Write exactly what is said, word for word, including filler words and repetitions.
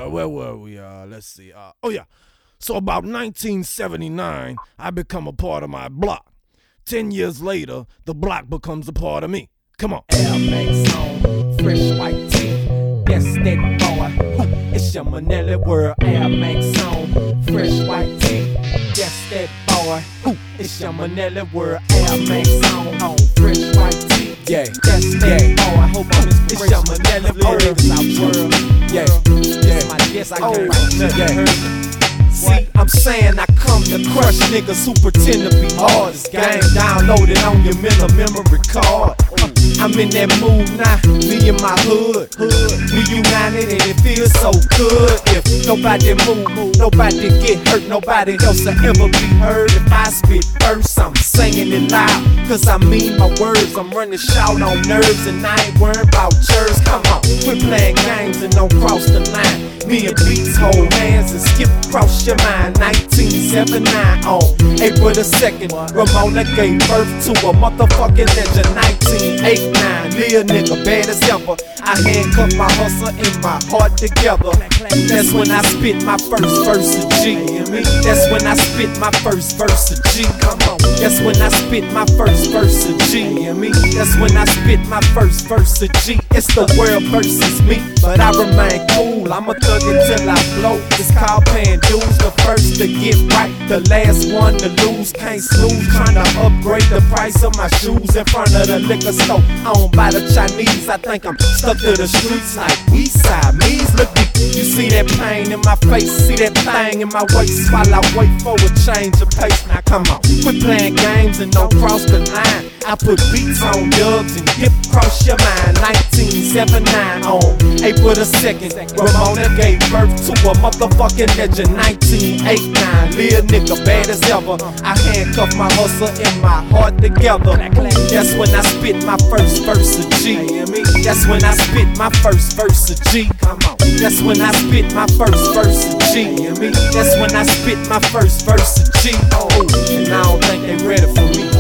uh, where were we? Uh, let's see. Uh, oh yeah. So about nineteen seventy-nine, I become a part of my block. Ten years later, the block becomes a part of me. Come on. Air Max on, fresh white tee. That's that boy. It's your Manila world. Air Max on, fresh white tee. That's that boy. It's your Manila world. Air Max on, on fresh white tee. Yeah, that's that yeah. boy. I hope I'm inspirational. It's your Manila world. Yeah, yeah. My guess I can't write yeah. See, I'm saying I come to crush niggas who pretend to be hard. This game downloaded on your mental memory card. I'm in that mood now, me and my hood. We united and it feels so good. If nobody move, nobody get hurt, nobody else will ever be heard. If I spit first, I'm singing it loud, cause I mean my words. I'm running shout on nerves and I ain't worried about church. Come on, quit playing games and don't cross the line. Me and Beats hold hands and skip across your mind. Nineteen seventy-nine on April the second, Ramona gave birth to a motherfucking legend. Nineteen eighty-nine, little nigga bad as ever. I handcuffed my hustle and my heart together. That's when I spit my first verse of G. That's when I spit my first verse of G. Come on. That's when I spit my first verse of G. That's when I spit my first verse of G. It's the world versus me, but I remain cool. I'm a thug until I blow. It's called paying dues. The first to get right, the last one to lose. Can't snooze, trying to upgrade the price of my shoes in front of the liquor store. Owned by the Chinese, I think I'm stuck to the streets like Eastside. Me's look deep. You see that pain in my face, see that thing in my waist while I wait for a change of pace. Now come on, quit playing games and don't cross the line. I put beats on dubs and dip across your mind. Nineteen seventy-nine on April the second, Ramona gave birth to a motherfucking legend. Nineteen eighty-nine, little nigga bad as ever. I handcuff my hustle and my heart together. That's when I spit my first verse of G. That's when I spit my first verse of G. Come on. That's when I spit my first verse of G. That's when I spit my first verse of G. Oh, and I don't think they ready for me.